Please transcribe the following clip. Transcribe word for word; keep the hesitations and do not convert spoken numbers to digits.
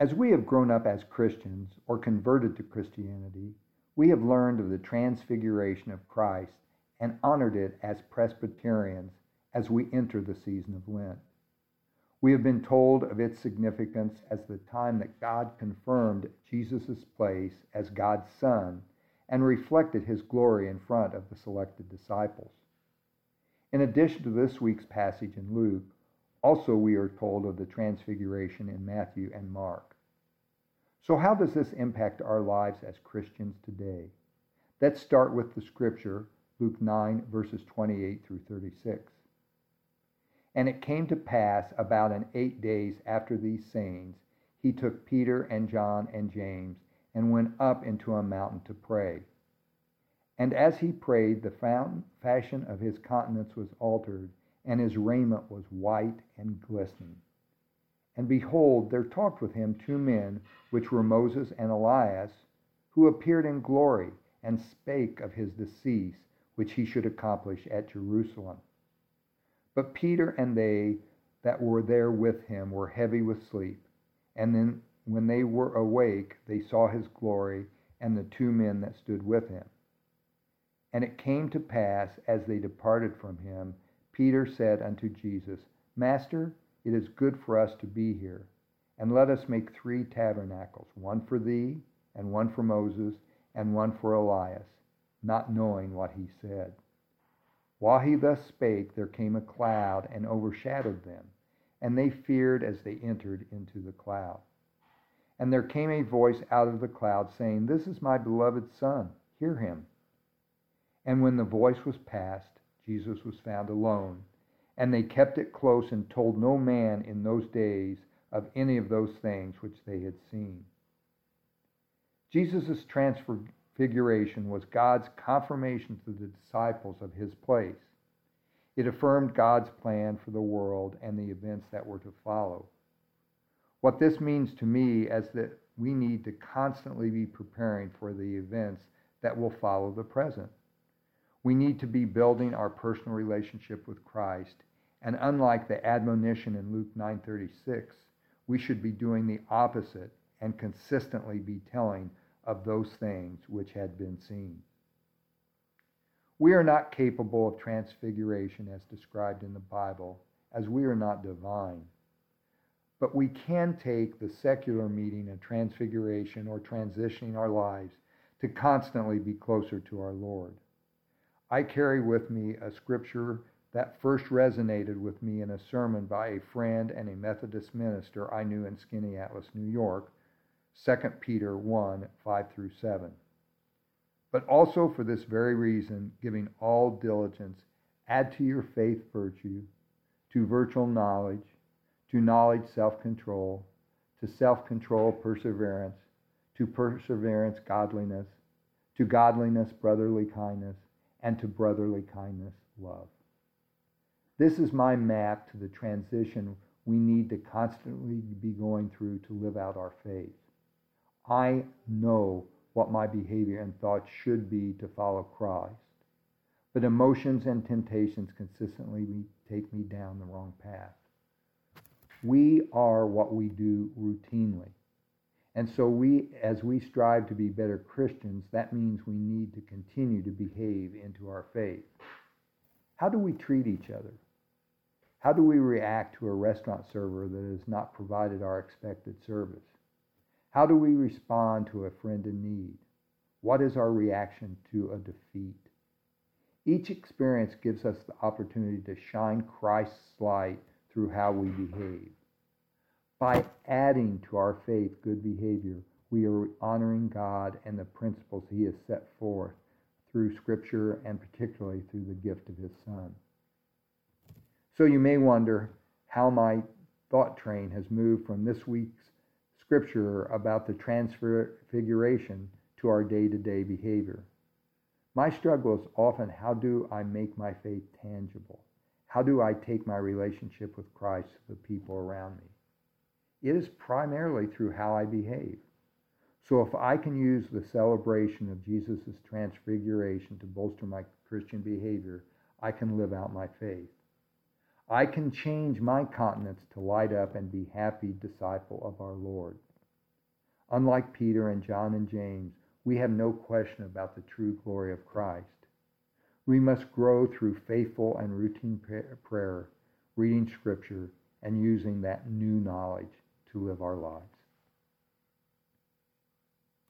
As we have grown up as Christians or converted to Christianity, we have learned of the transfiguration of Christ and honored it as Presbyterians as we enter the season of Lent. We have been told of its significance as the time that God confirmed Jesus' place as God's Son and reflected his glory in front of the selected disciples. In addition to this week's passage in Luke, also we are told of the transfiguration in Matthew and Mark. So how does this impact our lives as Christians today? Let's start with the scripture, Luke nine, verses twenty-eight through thirty-six. And it came to pass about an eight days after these sayings, he took Peter and John and James and went up into a mountain to pray. And as he prayed, the fashion of his countenance was altered, and his raiment was white and glistening. And behold, there talked with him two men, which were Moses and Elias, who appeared in glory, and spake of his decease, which he should accomplish at Jerusalem. But Peter and they that were there with him were heavy with sleep. And then when they were awake, they saw his glory, and the two men that stood with him. And it came to pass, as they departed from him, Peter said unto Jesus, Master, it is good for us to be here, and let us make three tabernacles, one for thee, and one for Moses, and one for Elias, not knowing what he said. While he thus spake, there came a cloud and overshadowed them, and they feared as they entered into the cloud. And there came a voice out of the cloud, saying, This is my beloved Son, hear him. And when the voice was past, Jesus was found alone, and they kept it close and told no man in those days of any of those things which they had seen. Jesus' transfiguration was God's confirmation to the disciples of his place. It affirmed God's plan for the world and the events that were to follow. What this means to me is that we need to constantly be preparing for the events that will follow the present. We need to be building our personal relationship with Christ, and unlike the admonition in Luke nine thirty-six, we should be doing the opposite and consistently be telling of those things which had been seen. We are not capable of transfiguration as described in the Bible, as we are not divine. But we can take the secular meaning of transfiguration or transitioning our lives to constantly be closer to our Lord. I carry with me a scripture that first resonated with me in a sermon by a friend and a Methodist minister I knew in Skaneateles, New York, Second Peter one, five through seven. But also for this very reason, giving all diligence, add to your faith virtue, to virtue knowledge, to knowledge self-control, to self-control perseverance, to perseverance godliness, to godliness brotherly kindness, and to brotherly kindness love. This is my map to the transition we need to constantly be going through to live out our faith. I know what my behavior and thoughts should be to follow Christ, but emotions and temptations consistently take me down the wrong path. We are what we do routinely. And so we, as we strive to be better Christians, that means we need to continue to behave into our faith. How do we treat each other? How do we react to a restaurant server that has not provided our expected service? How do we respond to a friend in need? What is our reaction to a defeat? Each experience gives us the opportunity to shine Christ's light through how we behave. By adding to our faith good behavior, we are honoring God and the principles he has set forth through Scripture and particularly through the gift of his Son. So you may wonder how my thought train has moved from this week's Scripture about the transfiguration to our day-to-day behavior. My struggle is often, how do I make my faith tangible? How do I take my relationship with Christ to the people around me? It is primarily through how I behave. So if I can use the celebration of Jesus' transfiguration to bolster my Christian behavior, I can live out my faith. I can change my countenance to light up and be happy disciple of our Lord. Unlike Peter and John and James, we have no question about the true glory of Christ. We must grow through faithful and routine prayer, reading Scripture, and using that new knowledge to live our lives.